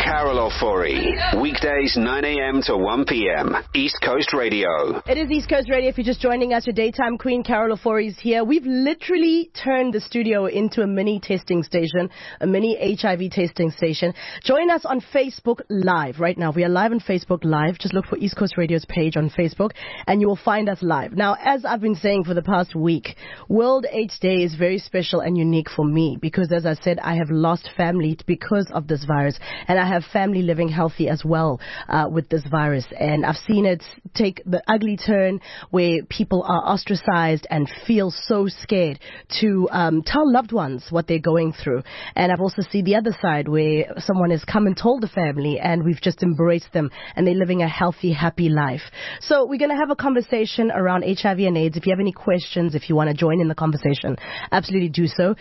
Carol Ofori. Weekdays 9 a.m. to 1 p.m. East Coast Radio. It is East Coast Radio. If you're just joining us, your daytime queen, Carol Ofori, is here. We've literally turned the studio into a mini testing station, a mini HIV testing station. Join us on Facebook Live right now. We are live on Facebook Live. Just look for East Coast Radio's page on Facebook and you will find us live. Now, as I've been saying for the past week, World AIDS Day is very special and unique for me because, as I said, I have lost family because of this virus, and I have family living healthy as well with this virus, and I've seen it take the ugly turn where people are ostracized and feel so scared to tell loved ones what they're going through. And I've also seen the other side where someone has come and told the family and we've just embraced them and they're living a healthy, happy life. So we're going to have a conversation around HIV and AIDS. If you have any questions, if you want to join in the conversation, absolutely do so.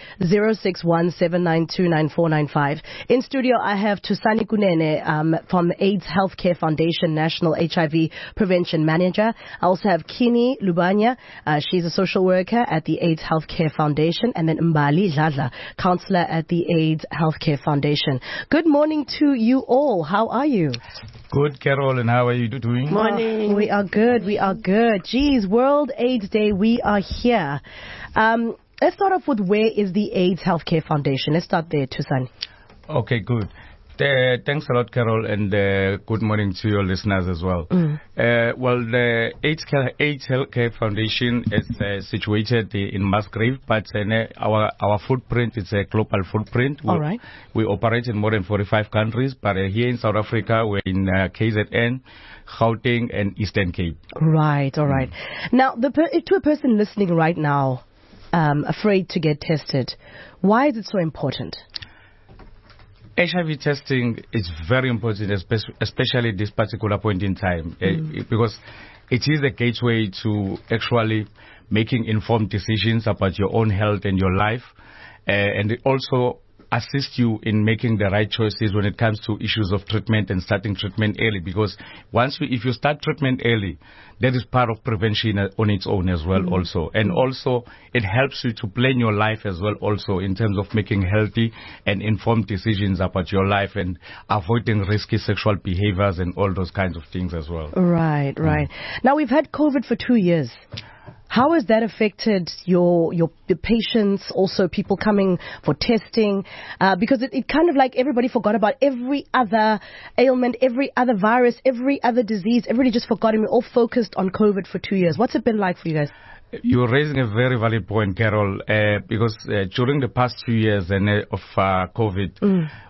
0617929495. In studio, I have Thusani Kunene from AIDS Healthcare Foundation, National HIV Prevention Manager. I also have Kini Lubanya. She's a social worker at the AIDS Healthcare Foundation. And then Mbali Dladla, counselor at the AIDS Healthcare Foundation. Good morning to you all. How are you? Good, Carol, and how are you doing? Morning. We are good. We are good. Geez, World AIDS Day. We are here. Let's start off with where is the AIDS Healthcare Foundation? Let's start there, Thusani. Okay, good. Thanks a lot, Carol, and good morning to your listeners as well. Well, the AIDS Healthcare Foundation is situated in Musgrave, but our footprint is a global footprint. All right. We operate in more than 45 countries, but here in South Africa, we're in KZN, Gauteng, and Eastern Cape. Right, all right. Now, to a person listening right now, afraid to get tested, why is it so important? HIV testing is very important, especially this particular point in time, because it is a gateway to actually making informed decisions about your own health and your life, and it also assist you in making the right choices when it comes to issues of treatment and starting treatment early, because if you start treatment early, that is part of prevention on its own as well also. And also it helps you to plan your life as well also in terms of making healthy and informed decisions about your life and avoiding risky sexual behaviors and all those kinds of things as well. Right. Now, we've had COVID for 2 years. How has that affected your patients, also people coming for testing? Because it kind of like everybody forgot about every other ailment, every other virus, every other disease. Everybody just forgot and we're all focused on COVID for 2 years. What's it been like for you guys? You're raising a very valid point, Carol, because during the past 2 years of COVID,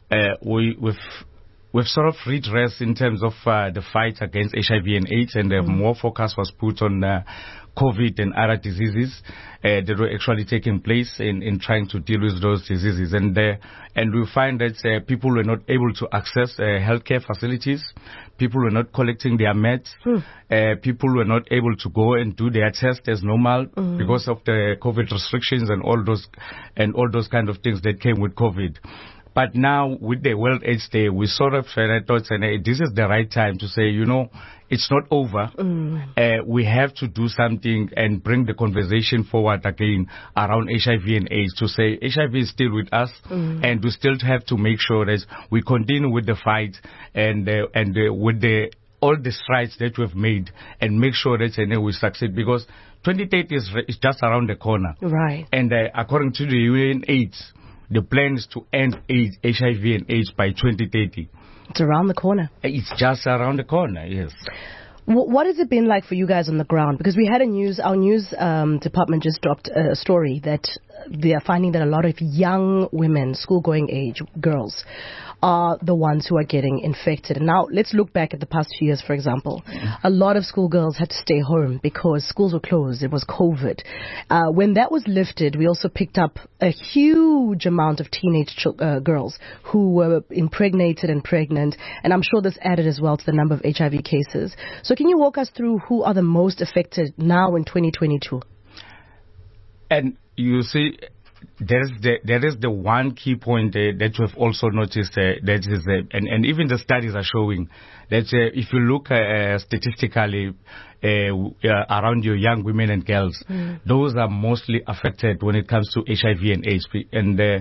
we've sort of redressed in terms of the fight against HIV and AIDS, and more focus was put on COVID and other diseases that were actually taking place in trying to deal with those diseases. And we find that people were not able to access healthcare facilities. People were not collecting their meds. People were not able to go and do their test as normal because of the COVID restrictions and all those kind of things that came with COVID. But now, with the World AIDS Day, we sort of thought, this is the right time to say, it's not over. We have to do something and bring the conversation forward again around HIV and AIDS, to say HIV is still with us, and we still have to make sure that we continue with the fight and with all the strides that we've made, and make sure that we succeed, because 2030 is just around the corner. Right. And according to the UNAIDS, the plan is to end HIV and AIDS by 2030. It's around the corner. It's just around the corner, yes. What has it been like for you guys on the ground? Because we had our news department just dropped a story that they are finding that a lot of young women, school-going age girls, are the ones who are getting infected. And now let's look back at the past 2 years, for example. A lot of schoolgirls had to stay home because schools were closed. It was COVID. When that was lifted, we also picked up a huge amount of teenage girls who were impregnated and pregnant. And I'm sure this added as well to the number of HIV cases. So can you walk us through who are the most affected now in 2022? And you see, there is the one key point that we've also noticed, that is, and even the studies are showing that if you look statistically around your young women and girls, those are mostly affected when it comes to HIV and AIDS. And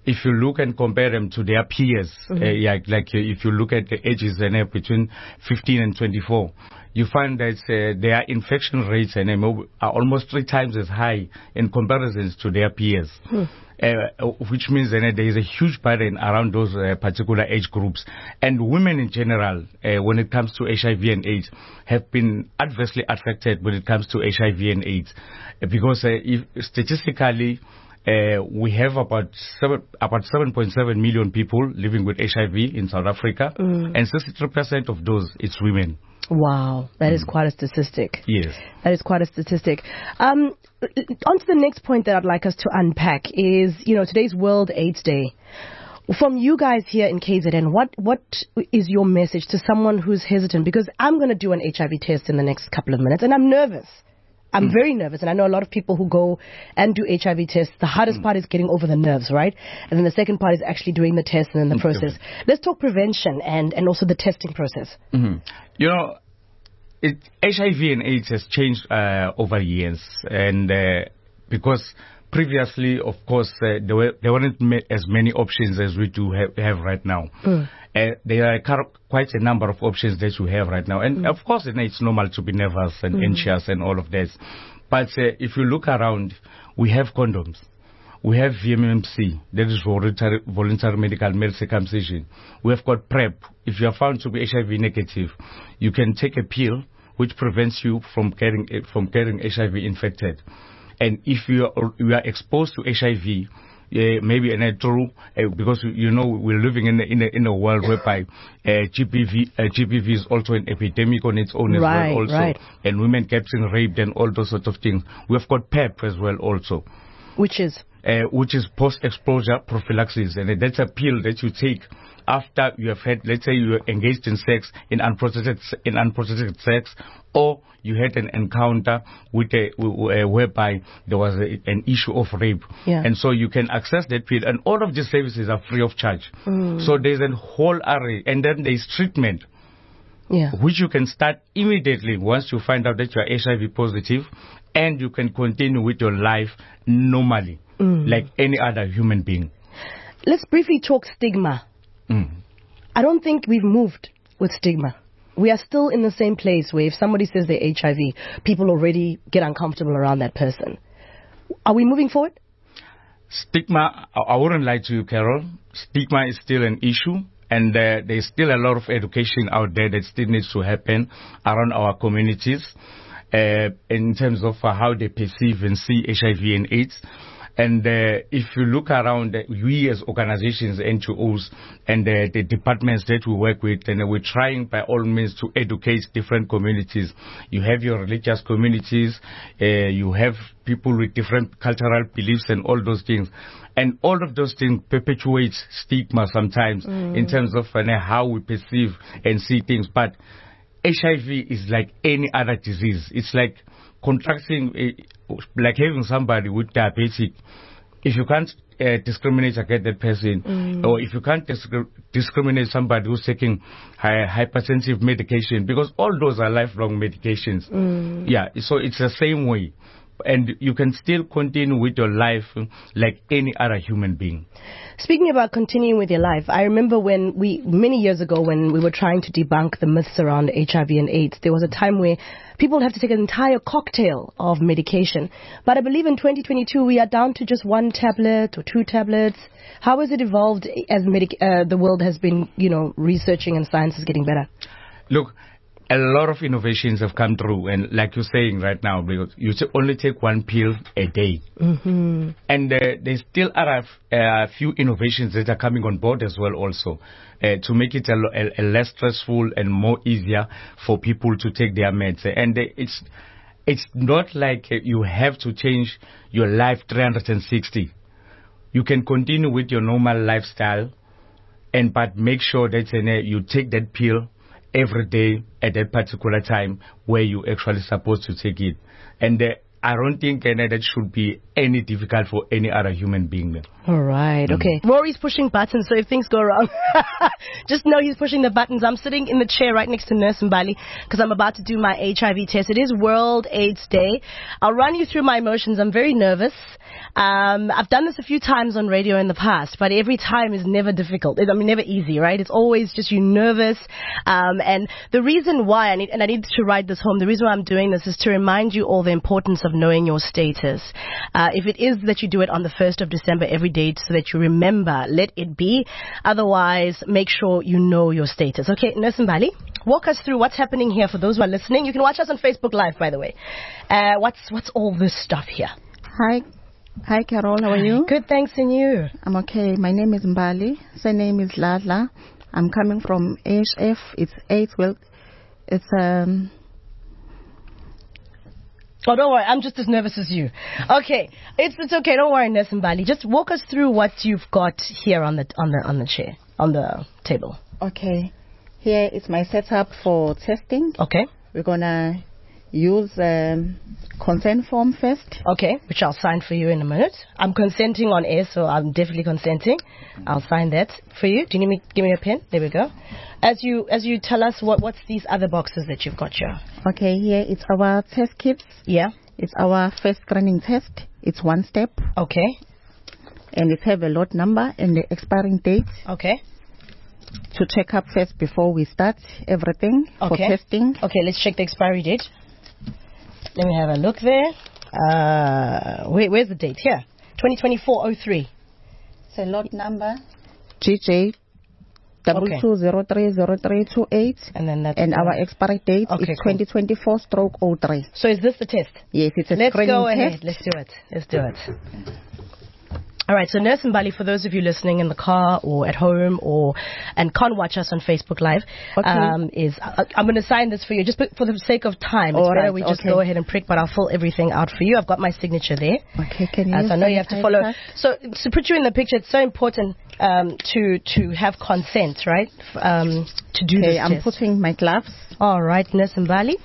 if you look and compare them to their peers, if you look at the ages between 15 and 24, you find that their infection rates are almost 3 times as high in comparisons to their peers. Which means there is a huge burden around those particular age groups. And women in general, when it comes to HIV and AIDS, have been adversely affected when it comes to HIV and AIDS. Because if statistically, we have about 7.7 million people living with HIV in South Africa, and 63% of those, it's women. Wow, that is quite a statistic. Yes. That is quite a statistic. On to the next point that I'd like us to unpack is, today's World AIDS Day. From you guys here in KZN, what is your message to someone who's hesitant? Because I'm going to do an HIV test in the next couple of minutes, and I'm nervous. I'm very nervous, and I know a lot of people who go and do HIV tests. The hardest part is getting over the nerves, right? And then the second part is actually doing the test and then the process. Let's talk prevention and also the testing process. HIV and AIDS has changed over years, and because previously, of course, there weren't as many options as we do have right now. There are quite a number of options that you have right now. And of course, it's normal to be nervous and anxious and all of this. But if you look around, we have condoms. We have VMMC, that is voluntary medical male circumcision. We have got PrEP. If you are found to be HIV negative, you can take a pill which prevents you from getting HIV infected. And if you are exposed to HIV, maybe because we're living in a world whereby GBV is also an epidemic on its own as well also, and women getting raped and all those sorts of things. We've got PrEP as well also, which is post-exposure prophylaxis, and that's a pill that you take after you have had, let's say, you were engaged in sex, in unprotected sex, or you had an encounter with whereby there was an issue of rape. And so you can access that pill, and all of these services are free of charge. So there's a whole array, and then there's treatment, which you can start immediately once you find out that you are HIV positive, and you can continue with your life normally, like any other human being. Let's briefly talk stigma. I don't think we've moved with stigma. We are still in the same place where if somebody says they're HIV, people already get uncomfortable around that person. Are we moving forward? Stigma, I wouldn't lie to you, Carol. Stigma is still an issue, and there's still a lot of education out there that still needs to happen around our communities in terms of how they perceive and see HIV and AIDS. And if you look around, we as organizations, NGOs, and the departments that we work with, and we're trying by all means to educate different communities. You have your religious communities, you have people with different cultural beliefs and all those things. And all of those things perpetuate stigma sometimes in terms of how we perceive and see things. But HIV is like any other disease. It's like contracting, like having somebody with diabetes. If you can't discriminate against that person, or if you can't discriminate somebody who's taking hypertensive medication, because all those are lifelong medications. So it's the same way. And you can still continue with your life like any other human being. Speaking about continuing with your life, I remember many years ago when we were trying to debunk the myths around HIV and AIDS, there was a time where people have to take an entire cocktail of medication. But I believe in 2022 we are down to just 1 tablet or 2 tablets. How has it evolved as the world has been, researching and science is getting better? Look, a lot of innovations have come through, and like you're saying right now, because you only take 1 pill a day. And there still are a few innovations that are coming on board as well also, to make it a less stressful and more easier for people to take their meds. And it's not like you have to change your life 360. You can continue with your normal lifestyle, but make sure that you take that pill every day at that particular time where you actually supposed to take it. And I don't think that should be any difficult for any other human being. All right, okay. Rory's pushing buttons, so if things go wrong, just know he's pushing the buttons. I'm sitting in the chair right next to Nurse Mbali because I'm about to do my HIV test. It is World AIDS Day. I'll run you through my emotions. I'm very nervous. I've done this a few times on radio in the past, but every time is never difficult. Never easy, right? It's always just you nervous. And the reason why I need to write this home, the reason why I'm doing this is to remind you all the importance of knowing your status. If it is that you do it on the 1st of December every day so that you remember, let it be. Otherwise, make sure you know your status. Okay, Nurse Mbali, walk us through what's happening here for those who are listening. You can watch us on Facebook Live, by the way. What's all this stuff here? Hi, Carol. How are you? Good, thanks, and you? I'm okay. My name is Mbali. Surname is Ladla. I'm coming from AHF. It's AIDS. Well, it's Oh, don't worry. I'm just as nervous as you. Okay, it's okay. Don't worry, Nurse Mbali. Just walk us through what you've got here on the chair, on the table. Okay. Here is my setup for testing. Okay. We're gonna use consent form first. Okay, which I'll sign for you in a minute. I'm consenting on air, so I'm definitely consenting. I'll sign that for you. Do you need me? Give me a pen. There we go. As you tell us what's these other boxes that you've got here. Okay, here it's our test kits. Yeah. It's our first screening test. It's one step. Okay. And it have a lot number and the expiring date. Okay. To check up first before we start everything for testing. Okay, let's check the expiry date. Let me have a look there. Where's the date? Here. 2024-03. It's a lot number. GJ 22030328. And then that's our expiry date is 2024/03. So is this the test? Yes, it's a Let's screening go ahead. test. Let's do it. All right, so Nurse Mbali, for those of you listening in the car or at home and can't watch us on Facebook Live, I'm going to sign this for you just for the sake of time. It's better we just go ahead and prick, but I'll fill everything out for you. I've got my signature there. Okay, can you? So I know you have to follow. So to put you in the picture, it's so important to have consent, right? To do this I'm test. putting my gloves. All right, Nurse Mbali.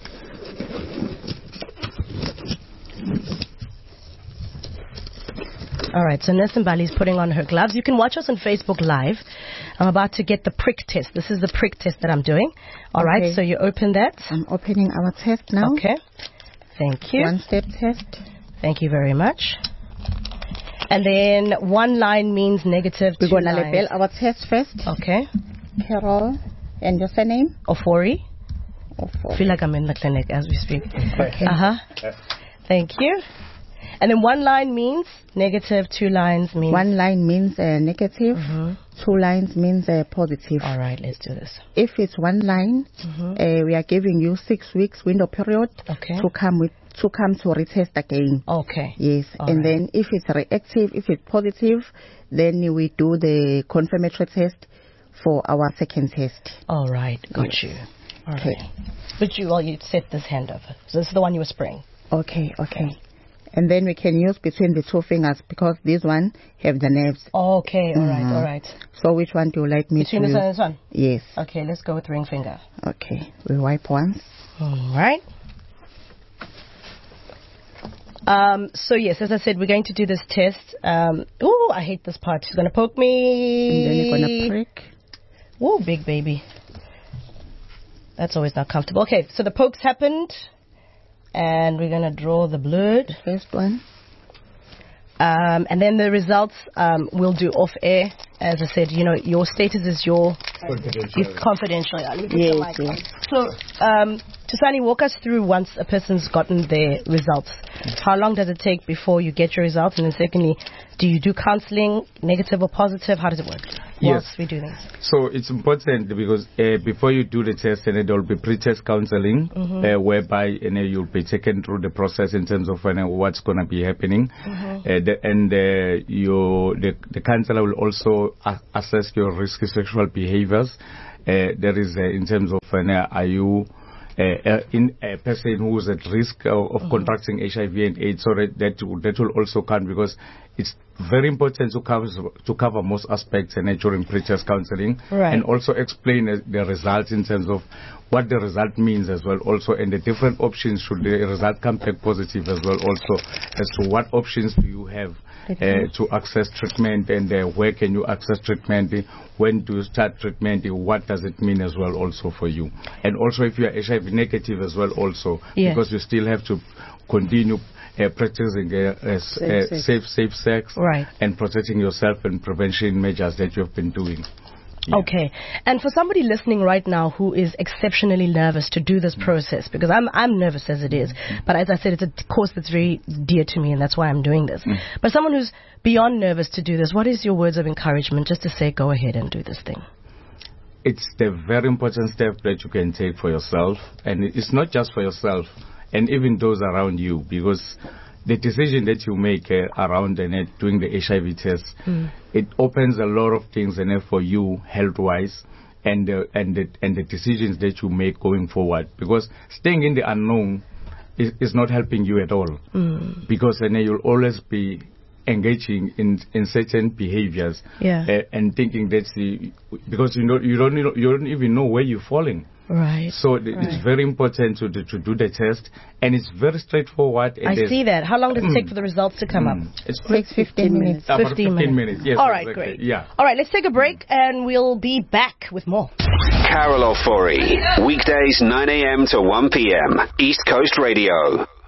All right, so Nurse Mbali is putting on her gloves. You can watch us on Facebook Live. I'm about to get the prick test. This is the prick test that I'm doing. All right, so you open that. I'm opening our test now. Okay. Thank you. One-step test. Thank you very much. And then one line means negative. We're going to label our test first. Okay. Carol. And your surname? Ofori. I feel like I'm in the clinic as we speak. Okay. Thank you. And then one line means negative, two lines means... One line means negative, two lines means positive. All right, let's do this. If it's one line, we are giving you 6 weeks window period to come to retest again. Okay. Yes, then if it's reactive, if it's positive, then we do the confirmatory test for our second test. All right, got you. All right. But you set this hand up. So this is the one you were spraying. Okay. And then we can use between the two fingers because this one have the nerves. Okay, all right. So which one do you like me to use? Between this one and this one? Yes. Okay, let's go with ring finger. Okay, we wipe once. All right. So yes, as I said, we're going to do this test. I hate this part. She's going to poke me. And then you're going to prick. Oh, big baby. That's always not comfortable. Okay, so the pokes happened. And we're going to draw the blood. The first one. And then the results we'll do off air. As I said, your status is confidential. Yes. So, Tusani, walk us through once a person's gotten their results. How long does it take before you get your results? And then secondly, do you do counseling, negative or positive? How does it work? Yes. We do this. So it's important because before you do the test, and there will be pre-test counseling, whereby you'll be taken through the process in terms of what's going to be happening, the counselor will also assess your risky sexual behaviors. There is in terms of are you in a person who is at risk of contracting HIV and AIDS, so that will also count, because it's very important to cover most aspects during pre-test counseling, and also explain the results in terms of what the result means as well, also, and the different options should the result come back positive as well, also, as to what options do you have to access treatment, and where can you access treatment, when do you start treatment, what does it mean as well also for you. And also if you are HIV negative as well also, because you still have to continue practicing safe sex, and protecting yourself and prevention measures that you have been doing. Okay. And for somebody listening right now who is exceptionally nervous to do this process, because I'm nervous as it is, but as I said, it's a course that's very dear to me, and that's why I'm doing this. But someone who's beyond nervous to do this, what is your words of encouragement just to say, go ahead and do this thing? It's the very important step that you can take for yourself, and it's not just for yourself, and even those around you, because the decision that you make around doing the HIV test, it opens a lot of things for you health-wise, and the decisions that you make going forward. Because staying in the unknown is not helping you at all. Because then you'll always be engaging in certain behaviors, and thinking that's because you don't even know where you're falling. So it's very important to do the test, and it's very straightforward. I see that. How long does it take for the results to come up? It takes 15 minutes. 15 minutes. Yes. All right, great. Yeah. All right, let's take a break, and we'll be back with more. Carol Ofori, weekdays 9 a.m. to 1 p.m. East Coast Radio.